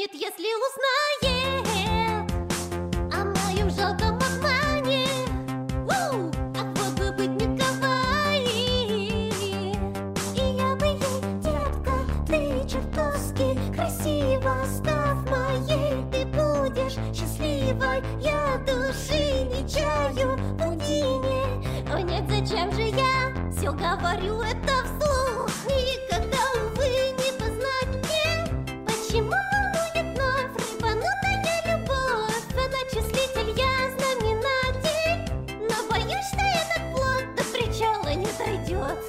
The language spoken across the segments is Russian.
ответит, если узнает о моем жалком обмане. Ах, вот бы быть не кавайи. И я бы ей: детка, ты чертовски красива, став моей, ты будешь счастливой. Я души не чаю в паутине. О нет, зачем же я все говорю это вслух? Никогда, увы, не познать мне, почему волнует вновь рыбанутая любовь. Она числитель, я знаменатель, но боюсь, что этот плод до причала не дойдет.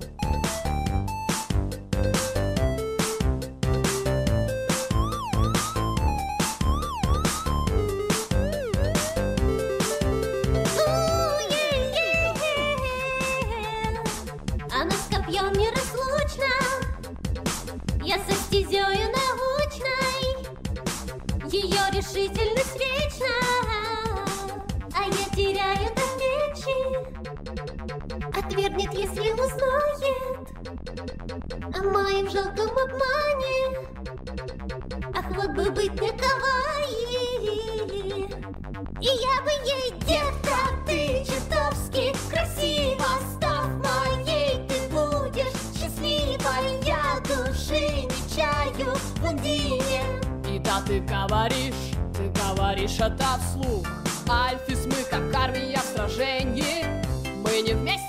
Она с копьем неразлучна, я со стезею научной, ее решительность вечна, а я теряю до речи. Отвергнет, если узнает о моем жалком обмане. Ах, вот бы быть не кавайи. И я бы ей: детка, ты чертовски красива, став моей, ты будешь счастливой. Я души не чаю в лундине. И да, ты говоришь это вслух. Альфис, мы как армия в сражении, мы не вместе